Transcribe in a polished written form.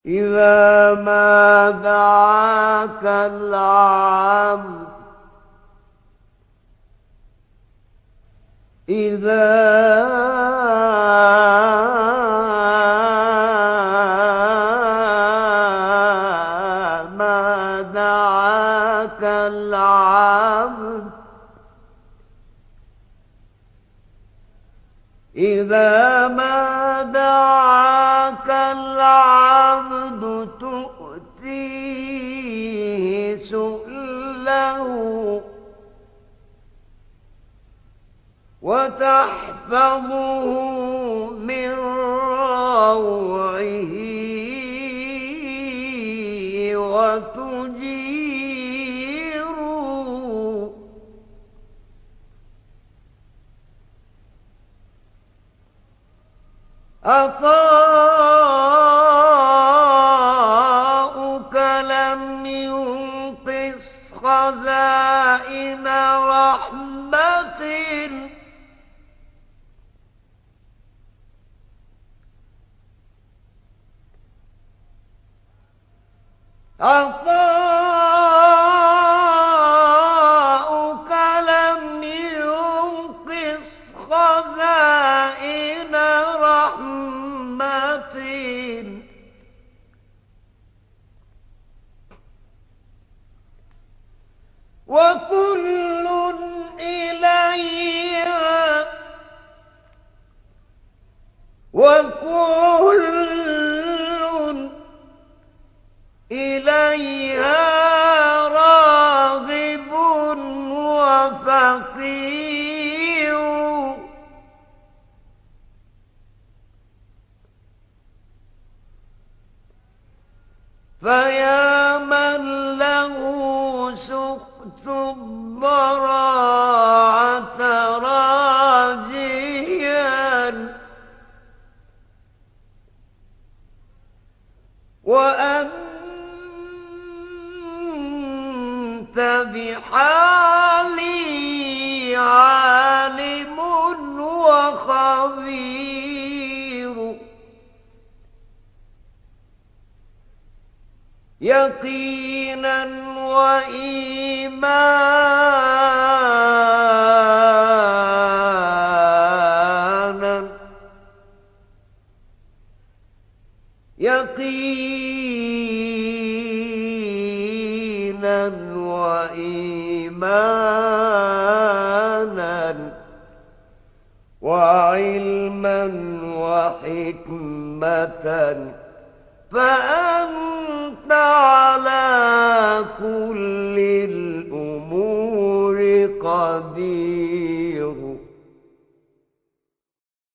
إذا ما دعاك العبد إذا ما دعاك العبد تؤتيه سؤله وتحفظه من روعه وتجيره عطاؤك لم ينقص خزائن رحمة عطاؤك لم ينقص خزائن رحمة وكل إليها راغب وفقير فيا من له سخط الضراعة راجيا وأنت بحالي عالم وخبير يقينا وإيمانا يقينا وإيمانا وعلما وحكمة فأنت على كل الأمور قدير